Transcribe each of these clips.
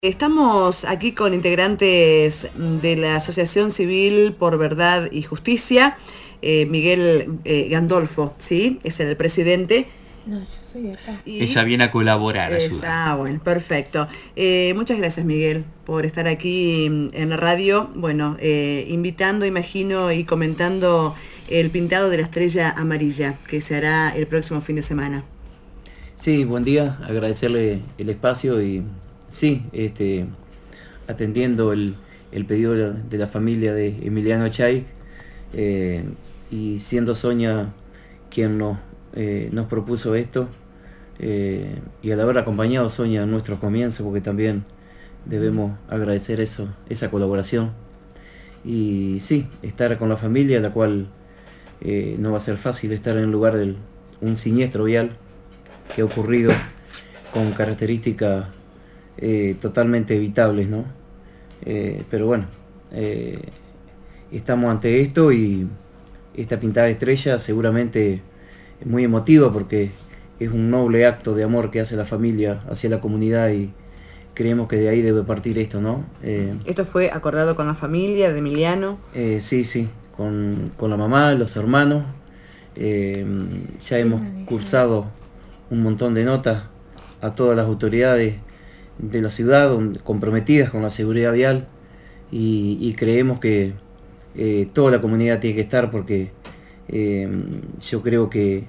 Estamos aquí con integrantes de la Asociación Civil por Verdad y Justicia, Miguel Gandolfo, ¿sí? Es el presidente. No, yo soy de acá. Ella viene a colaborar, ayuda. Bueno, perfecto. Muchas gracias, Miguel, por estar aquí en la radio. Bueno, invitando, imagino, y comentando el pintado de la estrella amarilla que se hará el próximo fin de semana. Sí, buen día, agradecerle el espacio y sí, atendiendo el pedido de la familia de Emiliano Chaik, y siendo Sonia quien nos propuso esto, y al haber acompañado a Sonia en nuestros comienzos, porque también debemos agradecer esa colaboración. Y sí, estar con la familia, la cual no va a ser fácil estar en el lugar de un siniestro vial que ha ocurrido con características totalmente evitables, ¿no? Pero bueno, estamos ante esto y esta pintada de estrella seguramente es muy emotiva porque es un noble acto de amor que hace la familia hacia la comunidad y creemos que de ahí debe partir esto, ¿no? ¿Esto fue acordado con la familia de Emiliano? Sí, con la mamá, los hermanos. Ya hemos cursado un montón de notas a todas las autoridades de la ciudad comprometidas con la seguridad vial y creemos que toda la comunidad tiene que estar porque yo creo que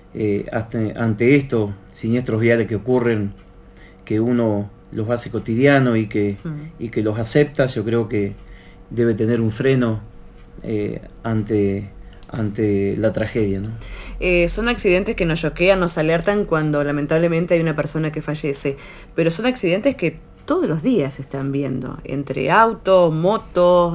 ante estos siniestros viales que ocurren, que uno los hace cotidiano y que los acepta, yo creo que debe tener un freno ante la tragedia, ¿no? Son accidentes que nos choquean, nos alertan cuando lamentablemente hay una persona que fallece, pero son accidentes que todos los días se están viendo, entre auto, moto,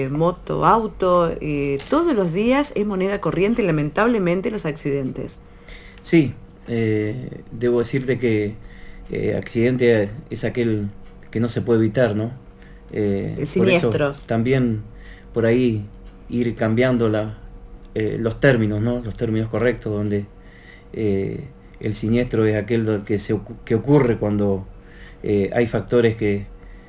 auto, todos los días es moneda corriente lamentablemente los accidentes. Sí, debo decirte que accidente es aquel que no se puede evitar, ¿no? Siniestros. Por eso también por ahí ir cambiando los términos, ¿no? Los términos correctos, donde el siniestro es aquel que ocurre cuando hay factores que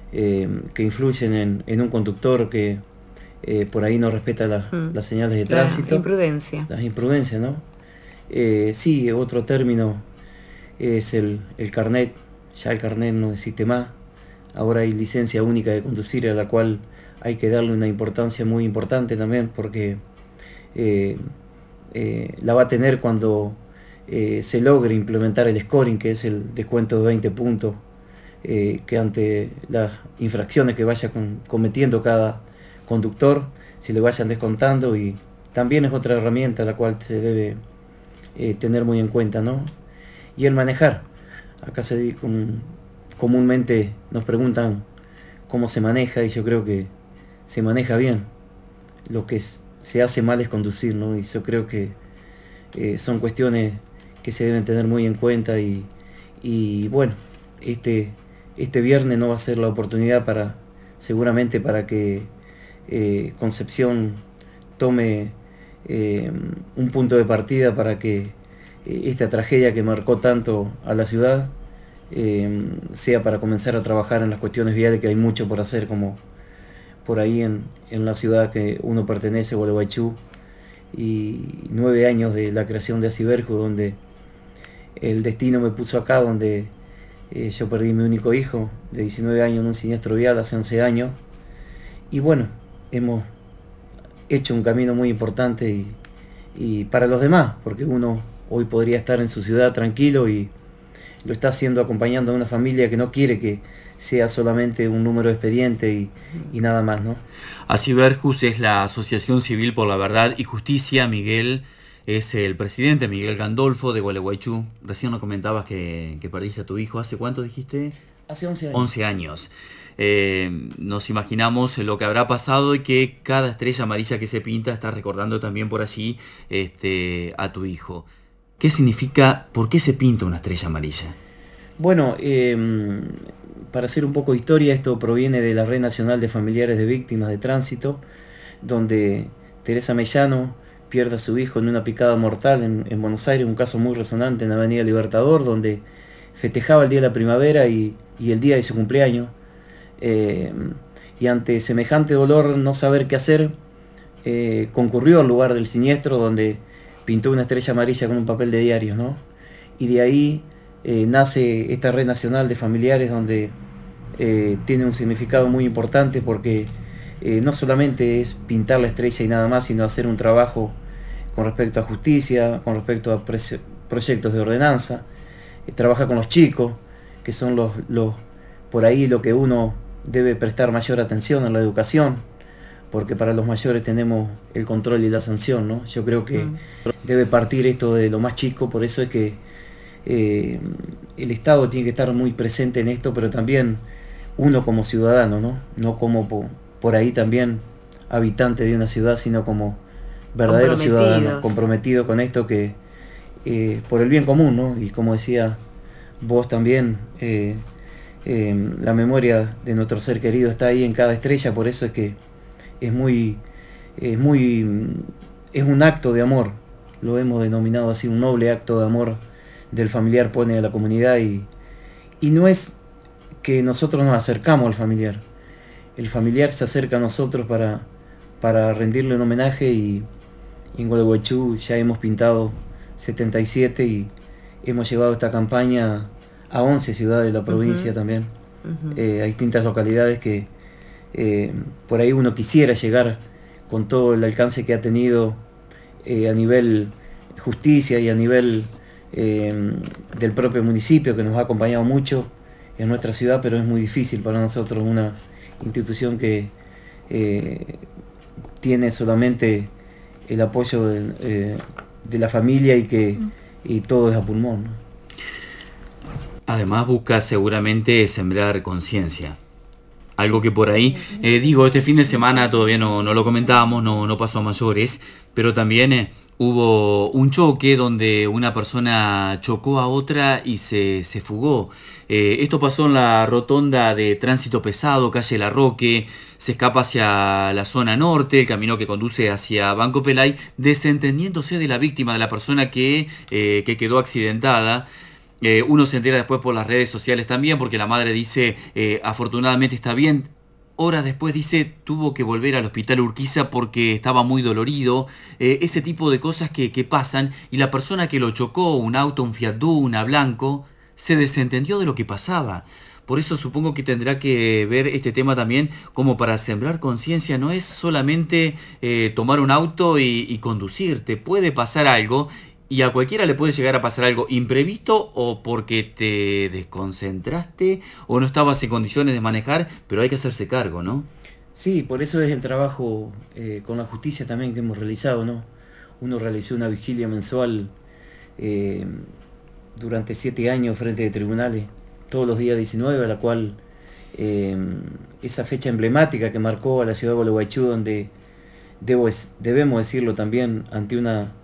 influyen en un conductor que por ahí no respeta las señales de tránsito. Las imprudencias, ¿no? Sí, otro término es el carnet. Ya el carnet no existe más. Ahora hay licencia única de conducir, a la cual hay que darle una importancia muy importante también, porque la va a tener cuando se logre implementar el scoring, que es el descuento de 20 puntos, que ante las infracciones que vaya cometiendo cada conductor, se le vayan descontando, y también es otra herramienta la cual se debe tener muy en cuenta, ¿no? Y el manejar. Acá comúnmente nos preguntan cómo se maneja, y yo creo que se maneja bien. Lo que se hace mal es conducir, ¿no? Y yo creo que son cuestiones que se deben tener muy en cuenta, y bueno, este viernes no va a ser la oportunidad seguramente para que Concepción tome un punto de partida para que esta tragedia que marcó tanto a la ciudad sea para comenzar a trabajar en las cuestiones viales, que hay mucho por hacer, como por ahí en la ciudad que uno pertenece, Gualeguaychú, y 9 años de la creación de Asiberju, donde el destino me puso acá, donde yo perdí mi único hijo de 19 años en un siniestro vial hace 11 años, y bueno, hemos hecho un camino muy importante y para los demás, porque uno hoy podría estar en su ciudad tranquilo y lo está haciendo acompañando a una familia que no quiere que sea solamente un número de expediente y nada más, ¿no? Asiberjus es la Asociación Civil por la Verdad y Justicia. Miguel es el presidente, Miguel Gandolfo, de Gualeguaychú. Recién nos comentabas que perdiste a tu hijo. ¿Hace cuánto dijiste? Hace 11 años. 11 años. Nos imaginamos lo que habrá pasado y que cada estrella amarilla que se pinta está recordando también por allí a tu hijo. ¿Qué significa, por qué se pinta una estrella amarilla? Bueno, para hacer un poco de historia, esto proviene de la Red Nacional de Familiares de Víctimas de Tránsito, donde Teresa Mellano pierde a su hijo en una picada mortal en Buenos Aires, un caso muy resonante en la Avenida Libertador, donde festejaba el Día de la Primavera y el día de su cumpleaños. Eh, y ante semejante dolor, no saber qué hacer, concurrió al lugar del siniestro, donde pintó una estrella amarilla con un papel de diario, ¿no? Y de ahí nace esta red nacional de familiares, donde tiene un significado muy importante, porque no solamente es pintar la estrella y nada más, sino hacer un trabajo con respecto a justicia, con respecto a proyectos de ordenanza. Trabaja con los chicos, que son por ahí lo que uno debe prestar mayor atención en la educación, porque para los mayores tenemos el control y la sanción, ¿no? Yo creo que debe partir esto de lo más chico, por eso es que el Estado tiene que estar muy presente en esto, pero también uno como ciudadano, ¿no? No como por ahí también habitante de una ciudad, sino como verdadero ciudadano, comprometido con esto, que por el bien común, ¿no? Y como decía vos también, la memoria de nuestro ser querido está ahí en cada estrella, por eso es que es es un acto de amor, lo hemos denominado así, un noble acto de amor del familiar pone a la comunidad, y no es que nosotros nos acercamos al familiar, el familiar se acerca a nosotros para rendirle un homenaje, y en Gualeguaychú ya hemos pintado 77 y hemos llevado esta campaña a 11 ciudades de la provincia también, a distintas localidades que por ahí uno quisiera llegar con todo el alcance que ha tenido a nivel justicia y a nivel del propio municipio, que nos ha acompañado mucho en nuestra ciudad, pero es muy difícil para nosotros, una institución que tiene solamente el apoyo de la familia y todo es a pulmón, ¿no? Además busca seguramente sembrar conciencia. Algo que por ahí, digo, este fin de semana todavía no lo comentábamos, no pasó a mayores, pero también hubo un choque donde una persona chocó a otra y se fugó. Esto pasó en la rotonda de tránsito pesado, calle La Roque, se escapa hacia la zona norte, el camino que conduce hacia Banco Pelay, desentendiéndose de la víctima, de la persona que quedó accidentada. Uno se entera después por las redes sociales también, porque la madre dice, afortunadamente está bien. Horas después dice, tuvo que volver al hospital Urquiza porque estaba muy dolorido. Ese tipo de cosas que pasan, y la persona que lo chocó, un auto, un Fiat Duna blanco, se desentendió de lo que pasaba. Por eso supongo que tendrá que ver este tema también como para sembrar conciencia. No es solamente tomar un auto y conducir, te puede pasar algo. Y a cualquiera le puede llegar a pasar algo imprevisto, o porque te desconcentraste o no estabas en condiciones de manejar, pero hay que hacerse cargo, ¿no? Sí, por eso es el trabajo con la justicia también que hemos realizado, ¿no? Uno realizó una vigilia mensual durante 7 años frente de tribunales, todos los días 19, a la cual esa fecha emblemática que marcó a la ciudad de Gualeguaychú, donde debemos decirlo también, ante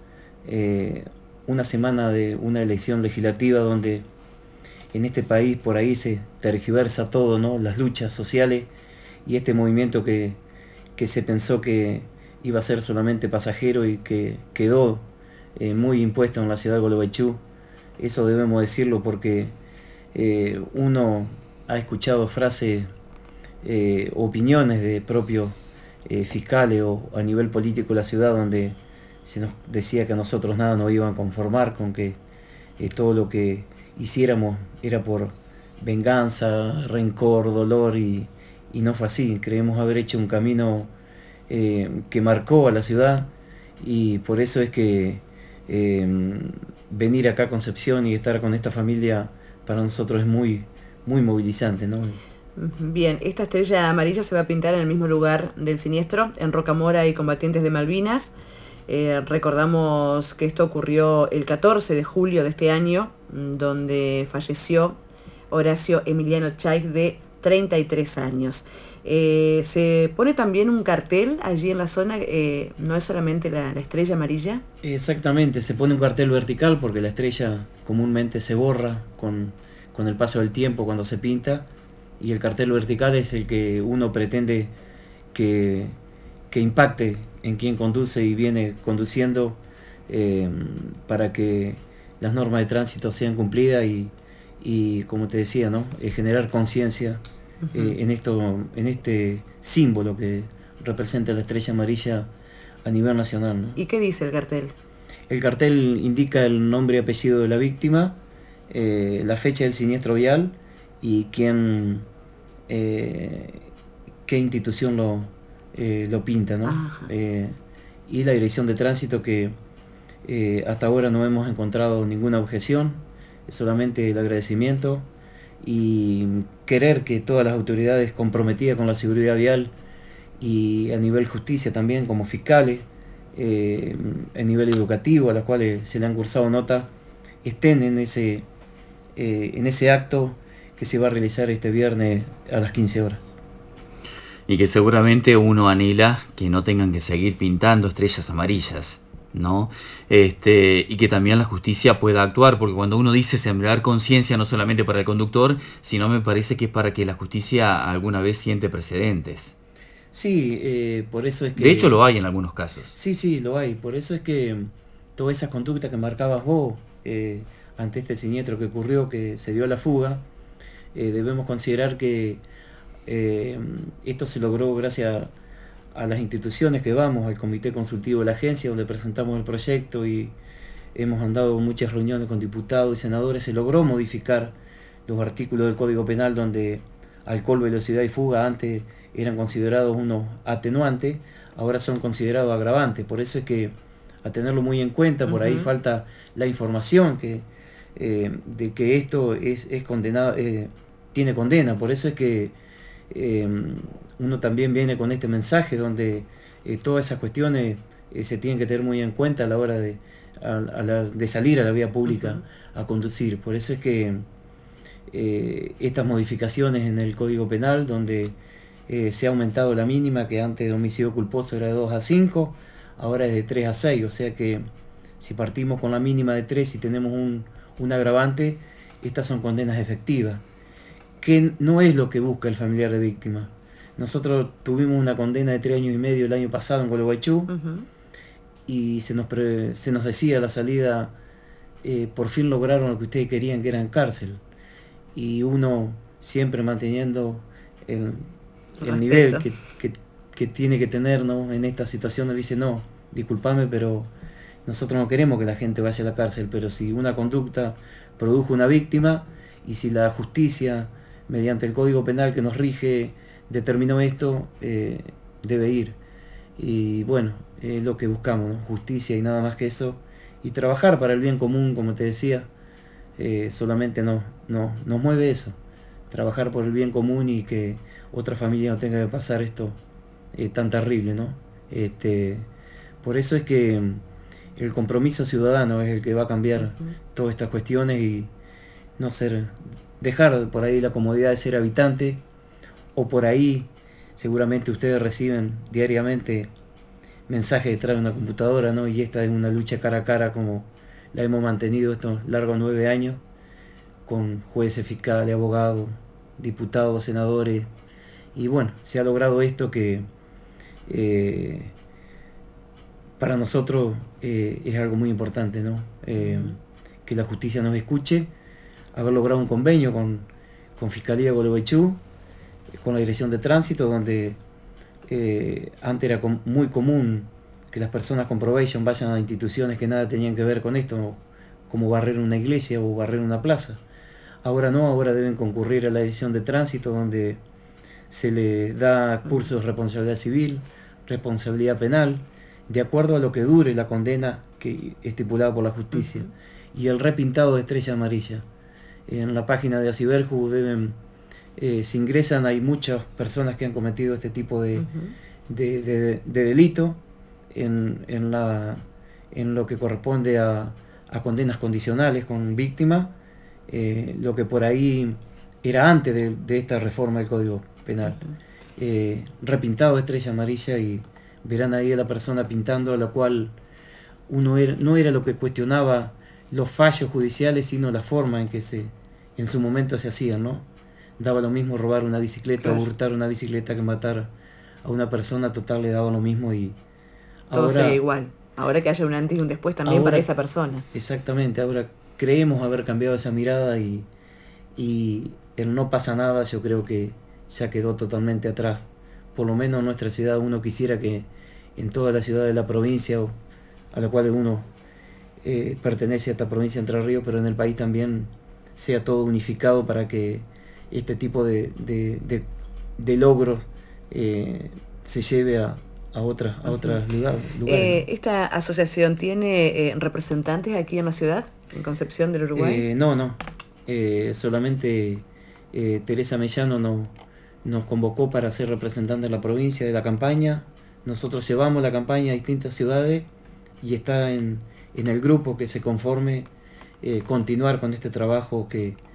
una semana de una elección legislativa donde en este país por ahí se tergiversa todo, ¿no? Las luchas sociales y este movimiento que se pensó que iba a ser solamente pasajero y que quedó muy impuesto en la ciudad de Gualeguaychú. Eso debemos decirlo porque uno ha escuchado frases, opiniones de propios fiscales o a nivel político de la ciudad, donde se nos decía que a nosotros nada nos iban a conformar, con que todo lo que hiciéramos era por venganza, rencor, dolor, y no fue así. Creemos haber hecho un camino que marcó a la ciudad, y por eso es que venir acá a Concepción y estar con esta familia para nosotros es muy, muy movilizante, ¿no? Bien, esta estrella amarilla se va a pintar en el mismo lugar del siniestro, en Rocamora y Combatientes de Malvinas. Recordamos que esto ocurrió el 14 de julio de este año, donde falleció Horacio Emiliano Chaix, de 33 años. Se pone también un cartel allí en la zona, no es solamente la estrella amarilla. Exactamente, se pone un cartel vertical porque la estrella comúnmente se borra con el paso del tiempo cuando se pinta, y el cartel vertical es el que uno pretende que impacte en quien conduce y viene conduciendo, para que las normas de tránsito sean cumplidas y como te decía, ¿no? Generar conciencia en este símbolo que representa la estrella amarilla a nivel nacional, ¿no? ¿Y qué dice el cartel? El cartel indica el nombre y apellido de la víctima, la fecha del siniestro vial y quién, qué institución lo pinta, ¿no? Y la dirección de tránsito que hasta ahora no hemos encontrado ninguna objeción, solamente el agradecimiento y querer que todas las autoridades comprometidas con la seguridad vial y a nivel justicia también como fiscales, a nivel educativo a las cuales se le han cursado notas, estén en ese acto que se va a realizar este viernes a las 15 horas. Y que seguramente uno anhela que no tengan que seguir pintando estrellas amarillas, ¿no? Y que también la justicia pueda actuar, porque cuando uno dice sembrar conciencia no solamente para el conductor, sino me parece que es para que la justicia alguna vez siente precedentes. Sí, por eso es que... De hecho lo hay en algunos casos. Sí, lo hay. Por eso es que todas esas conductas que marcabas vos ante este siniestro que ocurrió, que se dio a la fuga, debemos considerar que esto se logró gracias a las instituciones que vamos, al comité consultivo de la agencia, donde presentamos el proyecto y hemos andado muchas reuniones con diputados y senadores. Se logró modificar los artículos del Código Penal donde alcohol, velocidad y fuga antes eran considerados unos atenuantes, ahora son considerados agravantes. Por eso es que a tenerlo muy en cuenta, por ahí falta la información de que esto es condenado, tiene condena. Por eso es que uno también viene con este mensaje donde todas esas cuestiones se tienen que tener muy en cuenta a la hora de salir a la vía pública a conducir. Por eso es que estas modificaciones en el Código Penal, donde se ha aumentado la mínima, que antes de homicidio culposo era de 2 a 5, ahora es de 3 a 6, o sea que si partimos con la mínima de 3 y tenemos un agravante, estas son condenas efectivas, que no es lo que busca el familiar de víctima. Nosotros tuvimos una condena de 3 años y medio el año pasado en Gualeguaychú, y se nos decía a la salida, por fin lograron lo que ustedes querían, que era en cárcel, y uno siempre manteniendo el nivel que tiene que tener, ¿no? En estas situaciones dice, no, discúlpame, pero nosotros no queremos que la gente vaya a la cárcel, pero si una conducta produjo una víctima y si la justicia, mediante el Código Penal que nos rige, determinó esto, debe ir. Y bueno, es lo que buscamos, ¿no? Justicia y nada más que eso, y trabajar para el bien común, como te decía. Solamente nos mueve eso, trabajar por el bien común y que otra familia no tenga que pasar esto tan terrible, ¿no? Por eso es que el compromiso ciudadano es el que va a cambiar todas estas cuestiones y no dejar por ahí la comodidad de ser habitante, o por ahí seguramente ustedes reciben diariamente mensajes detrás de una computadora, ¿no? Y esta es una lucha cara a cara como la hemos mantenido estos largos 9 años, con jueces, fiscales, abogados, diputados, senadores, y bueno, se ha logrado esto que para nosotros es algo muy importante, ¿no? Que la justicia nos escuche, haber logrado un convenio con Fiscalía de Gualeguaychú, con la Dirección de Tránsito, donde antes era muy común que las personas con probation vayan a instituciones que nada tenían que ver con esto, como barrer una iglesia o barrer una plaza. Ahora no, ahora deben concurrir a la Dirección de Tránsito, donde se le da cursos de responsabilidad civil, responsabilidad penal, de acuerdo a lo que dure la condena que estipulada por la justicia. Y el repintado de estrella amarilla. En la página de Asiberju se ingresan, hay muchas personas que han cometido este tipo de delito en lo que corresponde a condenas condicionales con víctimas, lo que por ahí era antes de esta reforma del Código Penal. Repintado de estrella amarilla, y verán ahí a la persona pintando, a la cual no era lo que cuestionaba los fallos judiciales, sino la forma en que en su momento se hacían, ¿no? Daba lo mismo robar una bicicleta, claro, o hurtar una bicicleta, que matar a una persona, total, le daba lo mismo. Y todo ahora sería igual. Ahora que haya un antes y un después también ahora, para esa persona. Exactamente, ahora creemos haber cambiado esa mirada, y el no pasa nada, yo creo que ya quedó totalmente atrás. Por lo menos en nuestra ciudad uno quisiera que en toda la ciudad de la provincia a la cual uno pertenece a esta provincia de Entre Ríos, pero en el país también sea todo unificado para que este tipo de logros se lleve a otros lugares. ¿Esta asociación tiene representantes aquí en la ciudad, en Concepción del Uruguay? No. Solamente Teresa Mellano nos convocó para ser representante de la provincia de la campaña. Nosotros llevamos la campaña a distintas ciudades y está en el grupo que se conforme continuar con este trabajo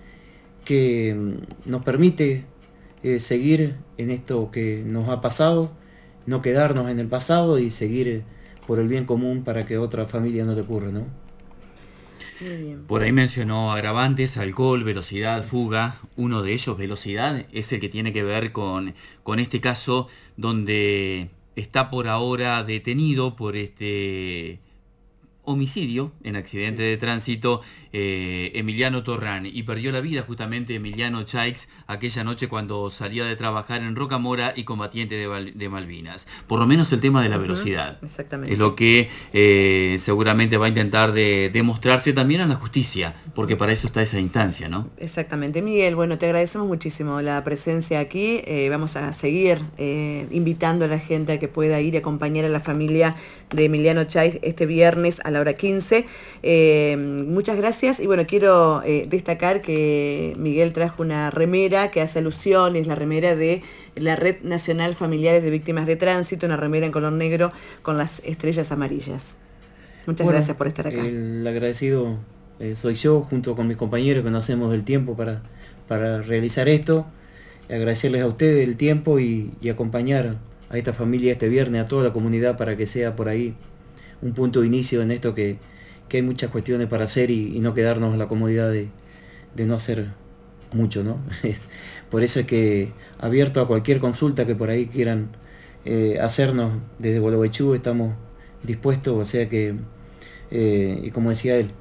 que nos permite seguir en esto que nos ha pasado, no quedarnos en el pasado y seguir por el bien común para que a otra familia no le ocurra, ¿no? Muy bien. Por ahí mencionó agravantes, alcohol, velocidad, fuga. Uno de ellos, velocidad, es el que tiene que ver con este caso donde está por ahora detenido por este homicidio en accidente de tránsito Emiliano Torrán, y perdió la vida justamente Emiliano Chaix aquella noche cuando salía de trabajar en Rocamora y combatiente de Malvinas. Por lo menos el tema de la velocidad exactamente. es lo que seguramente va a intentar demostrarse también a la justicia, porque para eso está esa instancia, ¿no? Exactamente. Miguel, bueno, te agradecemos muchísimo la presencia aquí. Vamos a seguir invitando a la gente a que pueda ir y acompañar a la familia de Emiliano Chaix este viernes a la hora 15. Muchas gracias. Y bueno, quiero destacar que Miguel trajo una remera que hace alusión, es la remera de la Red Nacional Familiares de Víctimas de Tránsito, una remera en color negro con las estrellas amarillas. Muchas gracias por estar acá. El agradecido soy yo, junto con mis compañeros que nos hacemos el tiempo para realizar esto. Agradecerles a ustedes el tiempo y acompañar a esta familia este viernes, a toda la comunidad, para que sea por ahí un punto de inicio en esto que hay muchas cuestiones para hacer y no quedarnos en la comodidad de no hacer mucho, ¿no? Por eso es que abierto a cualquier consulta que por ahí quieran hacernos desde Gualeguaychú, estamos dispuestos, o sea que, y como decía él,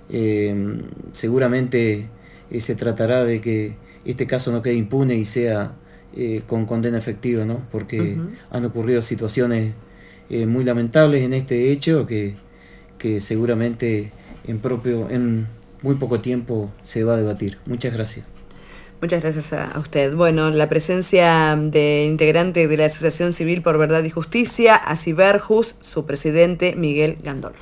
seguramente se tratará de que este caso no quede impune y sea con condena efectiva, ¿no? Porque han ocurrido situaciones muy lamentables en este hecho que seguramente en muy poco tiempo se va a debatir. Muchas gracias. Muchas gracias a usted. Bueno, la presencia de integrante de la Asociación Civil por Verdad y Justicia, ACIVERJUS, su presidente Miguel Gandolfo.